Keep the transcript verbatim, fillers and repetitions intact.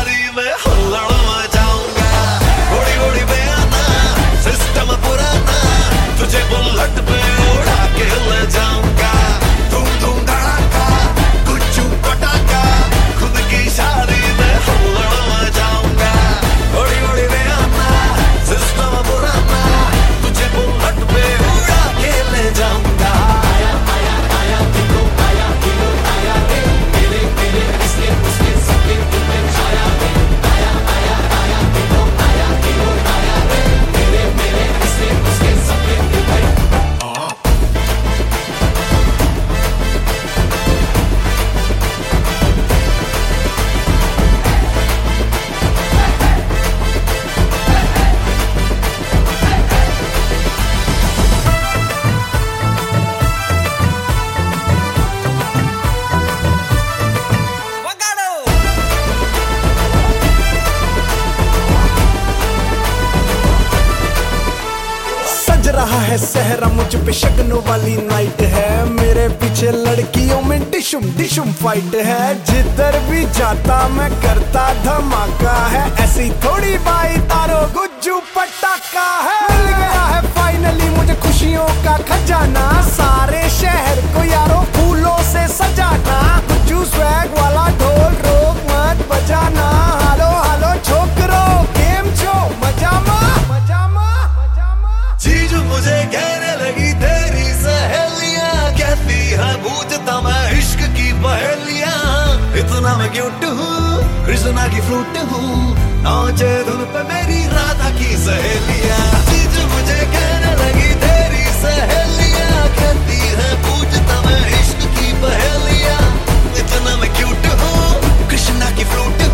शादी में हुल्लड़ मचाऊंगा। घोड़ी घोड़ी बयाना सिस्टम पुराना, तुझे बुलेट पे उड़ा के ले जाऊंगा। धूम धूम धड़ाका गुच्चू पटाखा, खुद की शादी में हुल्लड़ मचाऊंगा। घोड़ी घोड़ी बयाना सिस्टम पुराना, तुझे बुलेट पे उड़ा के ले जाऊंगा। आया आया आया देखो आया हीरो आया रे, मेरे मेरे इसके उसके सबके दिल में छाया रे। आया आया आया देखो आया हीरो आया रे, मेरे मेरे इसके उसके सबके दिल में। सज रहा है सहरा मुझ पे शगनों वाली नाइट है, मेरे पीछे लड़कियों में डिशुम डिशुम फाइट है। जिधर भी जाता मैं करता धमाका है, ऐसी थोड़ी बाई तारो गुज्जू पटाखा है। मिल गया है फाइनली मुझे खुशियों का खजाना, सारे शहर को यारो फूलों से सजाना। गुज्जू स्वैग वाला ढोल रोक मत बजाना, हालो हालो छोकरो गेम छो मजामा मजामा मजामा। चीज मुझे कहने लगी तेरी सहेलियां, कहती है पूछता मैं इश्क की पहेलियां। इतना मैं क्यूट हूँ कृष्णा की फ्लूट हूँ, नाचे धुन पे मेरी राधा की सहेलियां। चीज मुझे कहने लगी तेरी सहेलियां, कहती है पूछता मैं इश्क की पहेलियां। इतना मैं क्यूट हूँ कृष्णा की फ्लूट